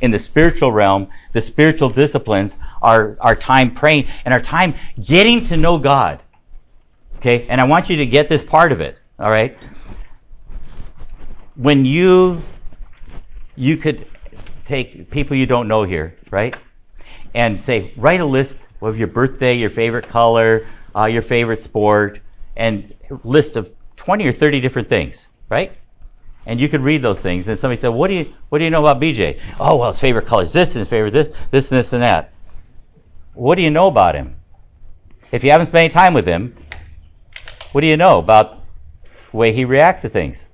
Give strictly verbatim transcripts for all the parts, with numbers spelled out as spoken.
in the spiritual realm, the spiritual disciplines, our, our time praying, and our time getting to know God. Okay? And I want you to get this part of it. All right? When you, you could take people you don't know here, right? And say, write a list of your birthday, your favorite color, uh, your favorite sport, and a list of twenty or thirty different things, right? And you could read those things. And somebody said, what do you what do you know about B J? Oh, well, his favorite color is this, and his favorite this, this, and this, and that. What do you know about him? If you haven't spent any time with him, what do you know about the way he reacts to things?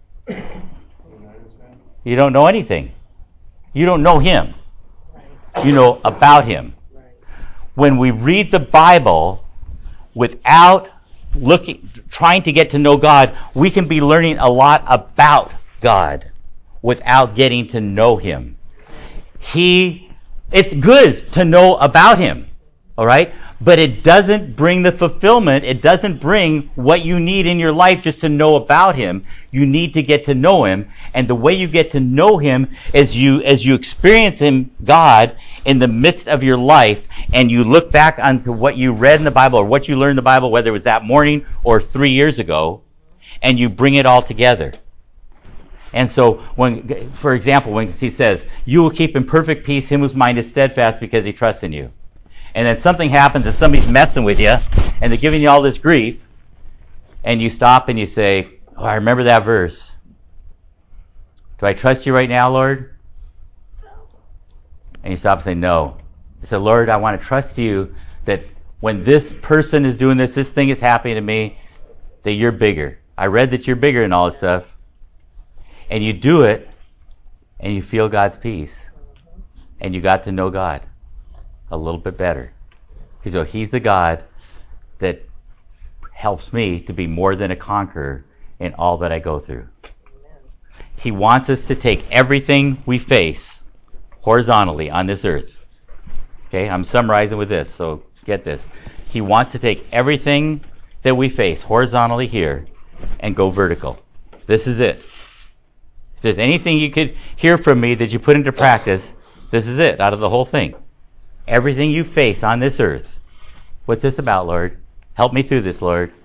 You don't know anything. You don't know him. You know about him. When we read the Bible without looking, trying to get to know God, we can be learning a lot about God without getting to know him. He, it's good to know about him, all right? But it doesn't bring the fulfillment. It doesn't bring what you need in your life just to know about him. You need to get to know him. And the way you get to know him is you, as you experience him, God, in the midst of your life, and you look back onto what you read in the Bible or what you learned in the Bible, whether it was that morning or three years ago, and you bring it all together. And so, when, for example, when he says, you will keep in perfect peace him whose mind is steadfast because he trusts in you. And then something happens and somebody's messing with you, and they're giving you all this grief, and you stop and you say, oh, I remember that verse. Do I trust you right now, Lord? And you stop and say, no. You say, Lord, I want to trust you that when this person is doing this, this thing is happening to me, that you're bigger. I read that you're bigger and all this stuff. And you do it, and you feel God's peace. And you got to know God a little bit better. So he's the God that helps me to be more than a conqueror in all that I go through. He wants us to take everything we face horizontally on this earth. Okay, I'm summarizing with this, so get this. He wants to take everything that we face horizontally here and go vertical. This is it. If there's anything you could hear from me that you put into practice, this is it out of the whole thing. Everything you face on this earth. What's this about, Lord? Help me through this, Lord.